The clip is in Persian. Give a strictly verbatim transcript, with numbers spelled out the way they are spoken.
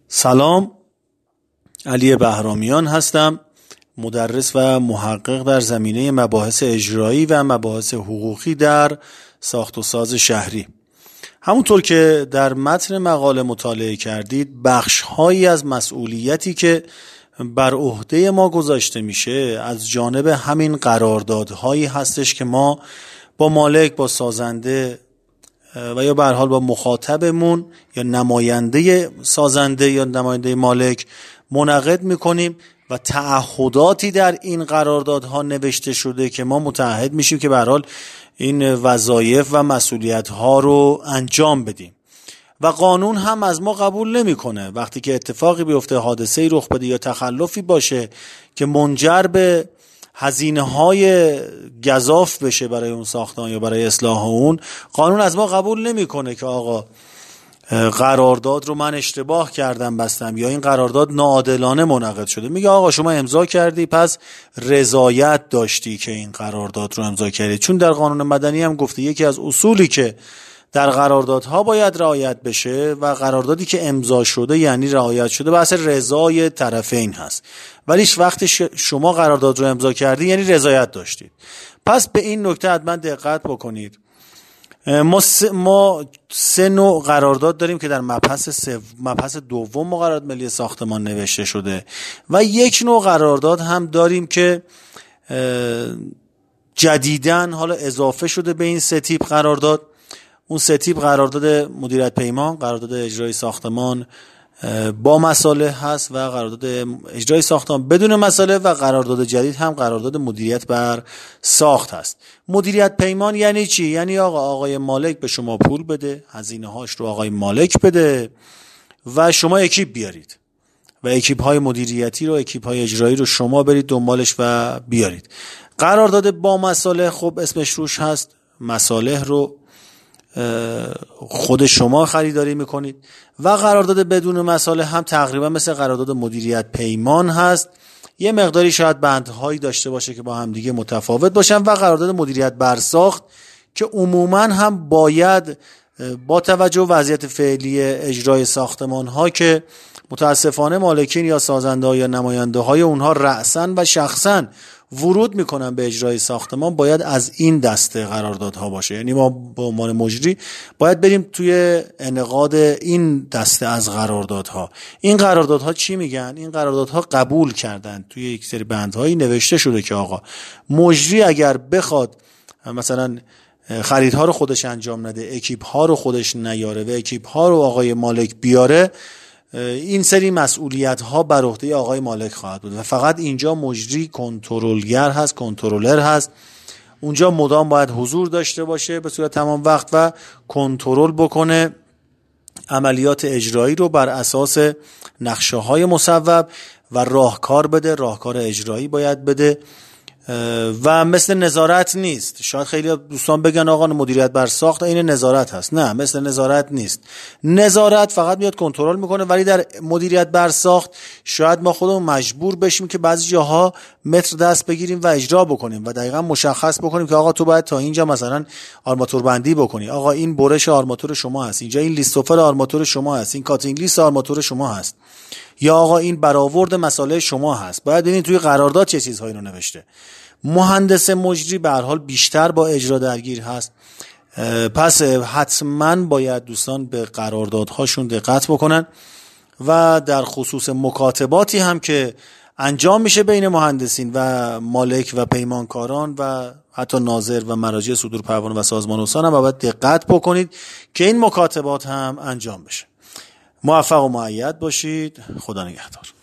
سلام، علی بهرامیان هستم، مدرس و محقق در زمینه مباحث اجرایی و مباحث حقوقی در ساخت و ساز شهری. همونطور که در متن مقاله مطالعه کردید، بخش‌هایی از مسئولیتی که بر عهده ما گذاشته میشه از جانب همین قراردادهایی هستش که ما با مالک، با سازنده و یا به هر حال با مخاطبمون یا نماینده سازنده یا نماینده مالک منعقد میکنیم و تعهداتی در این قراردادها نوشته شده که ما متعهد میشیم که به هر حال این وظایف و مسئولیت‌ها رو انجام بدیم و قانون هم از ما قبول نمیکنه وقتی که اتفاقی بیفته، حادثه‌ای رخ بده یا تخلفی باشه که منجر به هزینه‌های گزاف بشه برای اون ساختمان یا برای اصلاح اون، قانون از ما قبول نمیکنه که آقا قرارداد رو من اشتباه کردم بستم یا این قرارداد ناعادلانه منعقد شده. میگه آقا شما امضا کردی پس رضایت داشتی که این قرارداد رو امضا کردی، چون در قانون مدنی هم گفته یکی از اصولی که در قراردادها باید رعایت بشه و قراردادی که امضا شده یعنی رعایت شده بحث رضای طرفین هست، ولی وقتی شما قرارداد رو امضا کردی یعنی رضایت داشتید. پس به این نکته حتما دقت بکنید. ما سه, ما سه نوع قرارداد داریم که در مبحث سو... مبحث دوم مقررات ملی ساختمان نوشته شده و یک نوع قرارداد هم داریم که جدیداً حالا اضافه شده به این سه تیپ قرارداد. اون سه تیپ قرارداد مدیریت پیمان، قرارداد اجرای ساختمان با مصالح هست و قرارداد اجرای ساختمان بدون مصالح و قرارداد جدید هم قرارداد مدیریت بر ساخت هست. مدیریت پیمان یعنی چی؟ یعنی آقا آقای مالک به شما پول بده، هزینه هاش رو آقای مالک بده و شما اکیپ بیارید و اکیپ های مدیریتی رو، اکیپ های اجرایی رو شما برید دنبالش و بیارید. قرارداد با مصالح خب اسمش روش هست، مصالح رو خود شما خریداری میکنید و قرارداد بدون مصالح هم تقریبا مثل قرارداد مدیریت پیمان هست، یه مقداری شاید بندهایی داشته باشه که با هم دیگه متفاوت باشن و قرارداد مدیریت برساخت که عموما هم باید با توجه به وضعیت فعلی اجرای ساختمان ها که متاسفانه مالکین یا سازنده ها یا نماینده های اونها رأساً و شخصاً ورود میکنن به اجرای ساختمان، باید از این دسته قراردادها باشه. یعنی ما به عنوان مجری باید بریم توی انعقاد این دسته از قراردادها. این قراردادها چی میگن؟ این قراردادها قبول کردن توی یک سری بندهایی نوشته شده که آقا مجری اگر بخواد مثلا خریدها رو خودش انجام نده، اکیپ ها رو خودش نیاره و اکیپ ها رو آقای مالک بیاره، این سری مسئولیت ها بر عهده آقای مالک خواهد بود و فقط اینجا مجری کنترلگر هست، کنترلر هست. اونجا مدام باید حضور داشته باشه به صورت تمام وقت و کنترل بکنه عملیات اجرایی رو بر اساس نقشه های مصوب و راهکار بده، راهکار اجرایی باید بده و مثل نظارت نیست. شاید خیلی دوستان بگن آقا مدیریت بر ساخت این نظارت هست. نه، مثل نظارت نیست. نظارت فقط میاد کنترل میکنه، ولی در مدیریت بر ساخت شاید ما خودمون مجبور بشیم که بعضی جاها متر دست بگیریم و اجرا بکنیم و دقیقاً مشخص بکنیم که آقا تو باید تا اینجا مثلا آرماتور بندی بکنی، آقا این برش آرماتور شما هست، اینجا این لیستوفر آرماتور شما هست، این کاتینگ لیست آرماتور شما هست، یا آقا این برآورد مسائل شما هست. باید ببینید توی قرارداد چه چیزهایی رو نوشته. مهندس مجری به هر حال بیشتر با اجرا درگیر هست، پس حتما باید دوستان به قراردادهاشون دقت بکنن و در خصوص مکاتباتی هم که انجام میشه بین مهندسین و مالک و پیمانکاران و حتی ناظر و مراجع صدور پروانه و سازمان استان هم باید دقت بکنید که این مکاتبات هم انجام بشه. موفق و مؤید باشید. خدا نگهدار.